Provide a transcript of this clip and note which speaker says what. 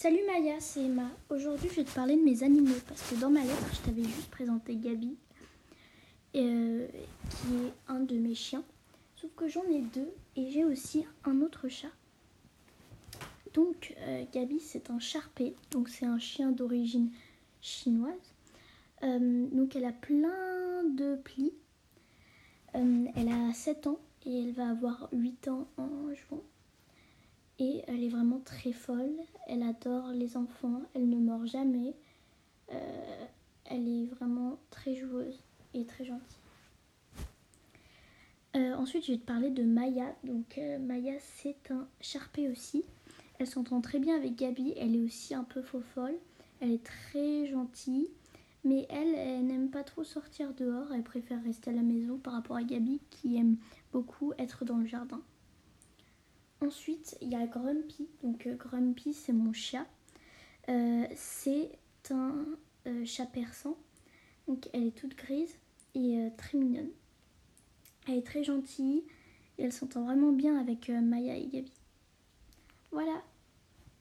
Speaker 1: Salut Maya, c'est Emma. Aujourd'hui, je vais te parler de mes animaux parce que dans ma lettre, je t'avais juste présenté Gabi, qui est un de mes chiens. Sauf que j'en ai deux et j'ai aussi un autre chat. Donc, Gabi, c'est un Shar-Pei, donc c'est un chien d'origine chinoise. Donc, elle a plein de plis. Elle a 7 ans et elle va avoir 8 ans en juin. Et elle est vraiment très folle, elle adore les enfants, elle ne mord jamais. Elle est vraiment très joueuse et très gentille. Ensuite, je vais te parler de Maya. Donc Maya, c'est un Shar-Pei aussi. Elle s'entend très bien avec Gabi, elle est aussi un peu faux-folle. Elle est très gentille, mais elle n'aime pas trop sortir dehors. Elle préfère rester à la maison par rapport à Gabi qui aime beaucoup être dans le jardin. Ensuite, il y a Grumpy. Donc Grumpy, c'est mon chat. C'est un chat persan. Donc elle est toute grise et très mignonne. Elle est très gentille et elle s'entend vraiment bien avec Maya et Gabi. Voilà.